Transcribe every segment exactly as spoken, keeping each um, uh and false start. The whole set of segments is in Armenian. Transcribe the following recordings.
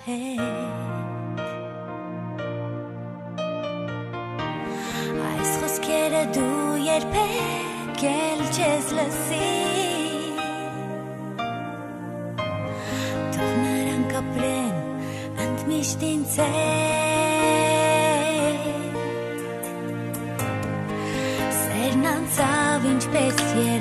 հետ Այս խոսքերը դու երբեք էլ չես լսի Թող նրանք ապրեն ընդմիշտ ինձ հետ Սերն անցավ ինչպես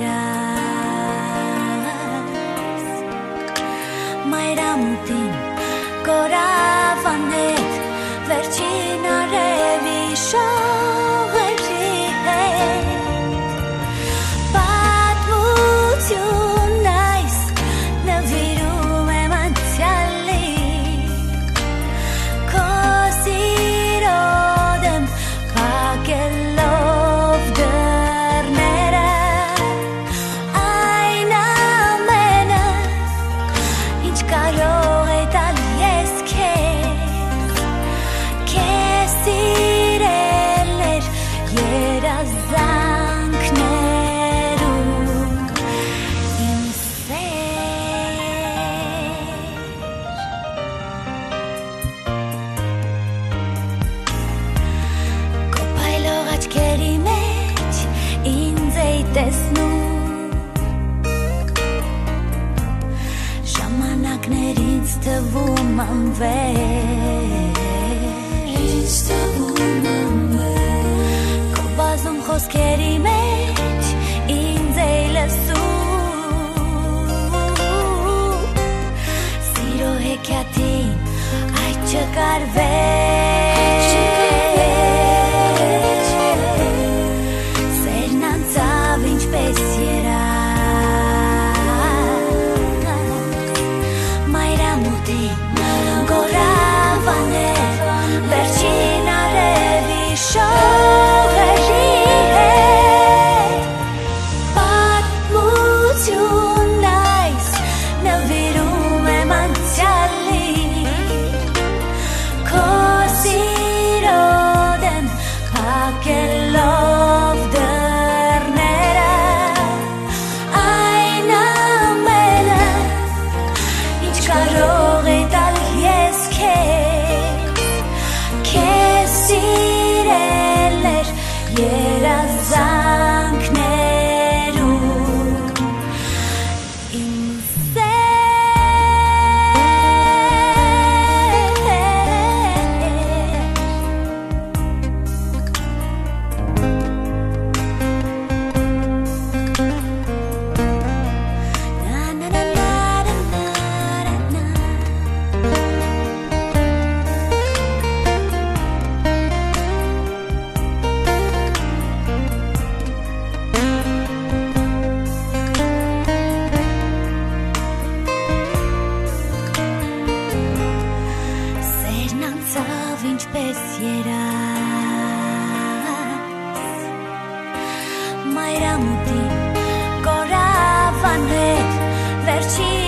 երաս Մայրամուտին կորավ անհետ Վերջին արևի շողերի հետ Պատմություն այս նվիրում եմ անցյալի Քո սիրո դեմ փակելով դռները Այն ամենը ինչ կարող է տալ ես քեզ Քեզ սիրել էր երազանքներում Իմ սեր Քո փայլող աչքերի մեջ ինձ էի տեսնում Ժամանակներ ինձ թվում անվեր Ինձ թվում անվեր Քո բազում խոսքերի մեջ ինձ էի լսում Սիրո հեքիաթին այդ չկար վեր Սերն անցավ ինչպես երաս Մայրամուտին կորավ անհետ Վերջին արևի շողերի հետ Պատմություն այս նվիրում եմ անցյալի Քո սիրո դեմ փակելով դռները Այն ամենը ինչ կարող է տալ ես քեզ Քեզ սիրել էր երազանքներում Իմ Սերն անցավ ինչպես երաս Մայրամուտին կորավ անհետ Վերջին